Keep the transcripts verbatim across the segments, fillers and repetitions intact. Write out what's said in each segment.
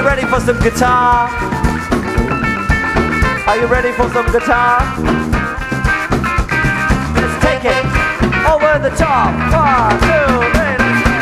you ready for some guitar? Are you ready for some guitar? Let's take it over the top. One, two, three.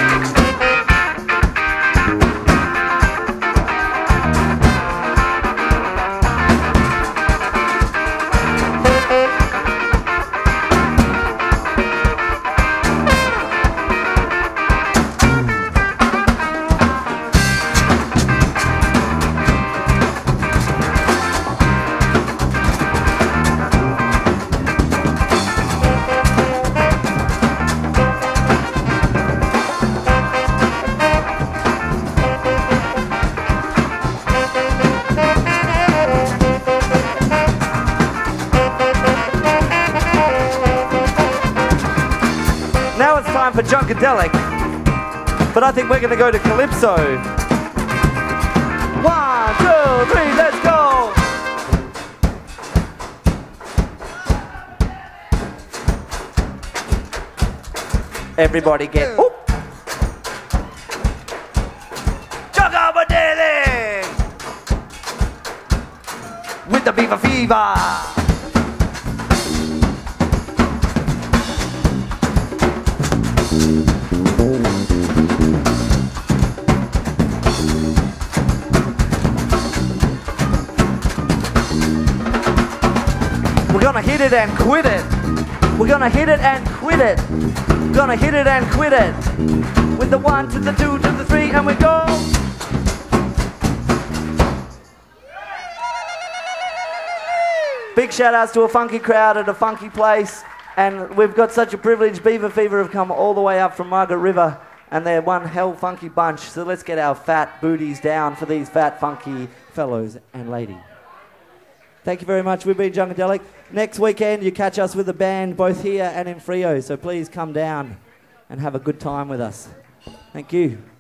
Now it's time for Junkadelic, but I think we're going to go to Calypso. One, two, three, let's go! Everybody get... Oop. Junkadelic! With the Beaver Fever! We're gonna hit it and quit it. We're gonna hit it and quit it. We're gonna hit it and quit it. With the one to the two to the three and we go. Big shout outs to a funky crowd at a funky place. And we've got such a privilege. Beaver Fever have come all the way up from Margaret River and they're one hell funky bunch. So let's get our fat booties down for these fat funky fellows and ladies. Thank you very much. We've been Junkadelic. Next weekend, you catch us with the band both here and in Freo. So please come down and have a good time with us. Thank you.